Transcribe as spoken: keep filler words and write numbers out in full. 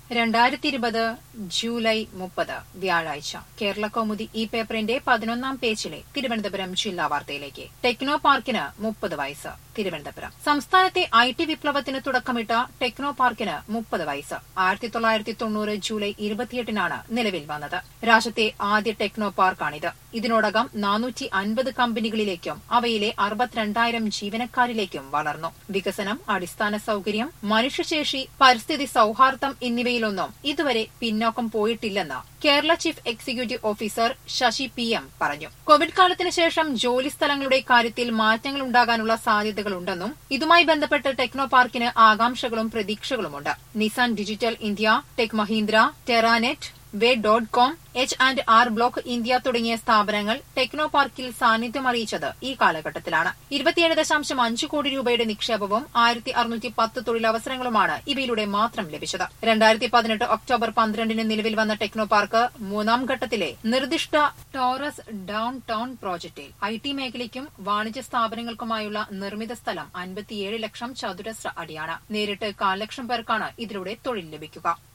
രണ്ടായിരത്തി ഇരുപത് ജൂലൈ മുപ്പത് വ്യാഴാഴ്ച കേരള കൗമുദി ഈ പേപ്പറിന്റെ പതിനൊന്നാം പേജിലെ തിരുവനന്തപുരം ജില്ലാ വാർത്തയിലേക്ക്. ടെക്നോ പാർക്കിന് മുപ്പത് വയസ്സ്. തിരുവനന്തപുരം സംസ്ഥാനത്തെ ഐ ടി വിപ്ലവത്തിന് തുടക്കമിട്ട ടെക്നോ പാർക്കിന് മുപ്പത് വയസ്സ്. ആയിരത്തി തൊള്ളായിരത്തി തൊണ്ണൂറ് ജൂലൈ ഇരുപത്തിയെട്ടിനാണ് നിലവിൽ വന്നത്. രാജ്യത്തെ ആദ്യ ടെക്നോ പാർക്കാണിത്. ഇതിനോടകം നാനൂറ്റി അൻപത് കമ്പനികളിലേക്കും അവയിലെ അറുപത്തിരണ്ടായിരം ജീവനക്കാരിലേക്കും വളർന്നു. വികസനം, അടിസ്ഥാന സൌകര്യം, മനുഷ്യശേഷി, പരിസ്ഥിതി സൌഹാർദ്ദം എന്നിവയിലൊന്നും ഇതുവരെ പിന്നോക്കം പോയിട്ടില്ലെന്ന് Kerala chief executive officer Sasi P M പറഞ്ഞു. കോവിഡ് കാലത്തിന് ശേഷം ജോലിസ്ഥലങ്ങളുടെ കാര്യത്തിൽ മാറ്റങ്ങൾ ഉണ്ടാകാനുള്ള സാധ്യതകളുണ്ടെന്നും ഇതുമായി ബന്ധപ്പെട്ട് ടെക്നോ പാർക്കിന് ആകാംക്ഷകളും പ്രതീക്ഷകളുമുണ്ട്. Nissan digital India, tech Mahindra, Terranet, way dot com, H and R Block India തുടങ്ങിയ സ്ഥാപനങ്ങൾ ടെക്നോ പാർക്കിൽ സാന്നിധ്യം അറിയിച്ചത് ഈ കാലഘട്ടത്തിലാണ്. ഇരുപത്തിയേഴ് ദശാംശം അഞ്ച് കോടി രൂപയുടെ നിക്ഷേപവും ആയിരത്തി അറുന്നൂറ്റി പത്ത് തൊഴിലവസരങ്ങളുമാണ് ഇവയിലൂടെ മാത്രം ലഭിച്ചത്. രണ്ടായിരത്തി പതിനെട്ട് ഒക്ടോബർ പന്ത്രണ്ടിന് നിലവിൽ വന്ന ടെക്നോ പാർക്ക് മൂന്നാം ഘട്ടത്തിലെ നിർദ്ദിഷ്ട ടോറസ് ഡൌൺ ടൌൺ പ്രോജക്ടിൽ ഐ ടി മേഖലയ്ക്കും വാണിജ്യ സ്ഥാപനങ്ങൾക്കുമായുള്ള നിർമ്മിത സ്ഥലം അൻപത്തിയേഴ് ലക്ഷം ചതുരശ്ര അടിയാണ്. നേരിട്ട് കാൽ ലക്ഷം പേർക്കാണ് ഇതിലൂടെ തൊഴിൽ ലഭിക്കുക.